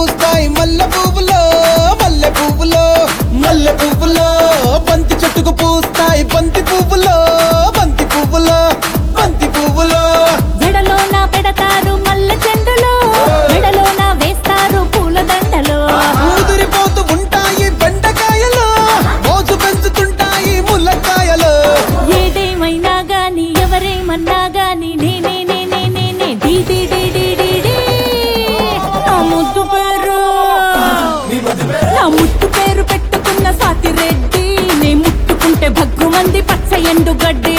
పూస్తాయి మల్లె పువ్వులో మల్లె పువ్వులో మల్లె పువ్వులో బంతి చెట్టుకు పూస్తాయి బంతి పువ్వులో బంతి పువ్వులో బంతి పువ్వులో జడలోన పెడతారు మల్లె చెండులో మెడలోన వేస్తారు పూల దండలో ఊదిరిపోతూ ఉంటాయి బెండకాయలు మోజు పెంచుతుంటాయి ముల్లకాయలు ఏదేమైనా గాని ఎవరేమన్నా గాని నేనే నేనే నేనే డీ డీ డీ డీ డీ డీ. నా ముద్దు పేరు నా ముద్దు పేరు పెట్టుకున్న సాతిరెడ్డి నే ముట్టుకుంటే భగ్గుమంది పచ్చ ఎండు గడ్డి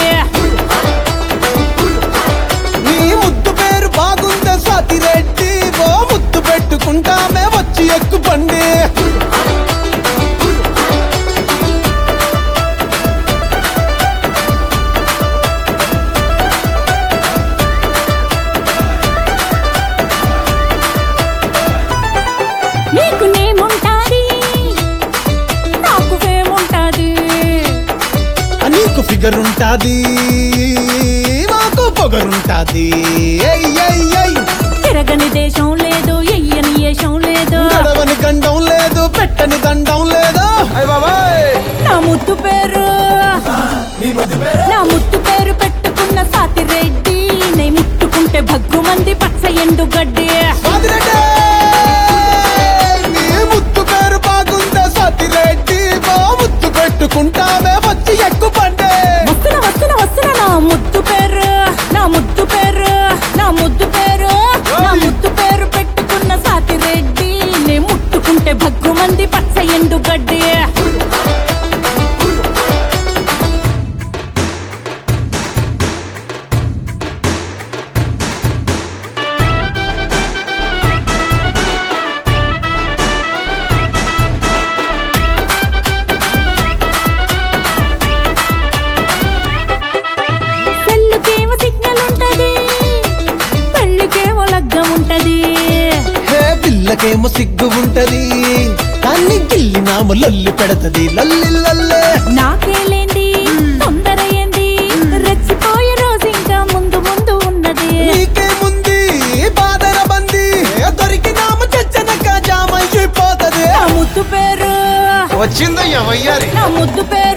నీ ముద్దు పేరు బాగుందా సాతిరెడ్డి ఓ ముద్దు పెట్టుకుంటామే వచ్చి ఎక్కుపండి నీకు నేముంటాది నాకు ఫేముంటాది నీకు ఫిగర్ ఉంటాది మాకు పొగరుంటాది ఏయ్ ఏయ్ ఏయ్ తిరగని దేశం లేదు ఎయ్యని ఏషం లేదు గడవని గండం లేదు పెట్టని దండం లేదు నా ముద్దు పేరు నా ముద్దు పేరు పెట్టుకున్న సాతిరెడ్డి నే ముట్టుకుంటే భగ్గుమంది పచ్చ ఎండు గడ్డి సాతిరెడ్డి నీ ముద్దు పేరు బాగుందా సాతిరెడ్డి ఓ ముద్దు పెట్టుకుంటామే వచ్చి ఎక్కుపండి వస్తున్నా వస్తున్నా వస్తున్నా నా ముద్దు పేరు నా ముద్దు పేరు నా ముద్దు పేరు నా ముద్దు పేరు పెట్టుకున్న సాతిరెడ్డి నే ముట్టుకుంటే భగ్గుమంది పచ్చ ఎండు గడ్డి సెల్లుకేమో సిగ్నల్ ఉంటది పెళ్ళికేమో లగ్గం ఉంటది హే పిల్లకేమో సిగ్గు ఉంటది కానీ గిల్లి నామ లొల్లి పెడతది లల్లి లల్లే నాకేలేంది తొందర ఏంది రెచ్చిపోయే రోజు ఇంకా ముందు ముందు ఉన్నది నీకేముంది బాదర బంది దొరికి నామ చచ్చనక జామైపోతది నా ముద్దు పేరు వచ్చిందయ్యా వయ్యారి నా ముద్దు పేరు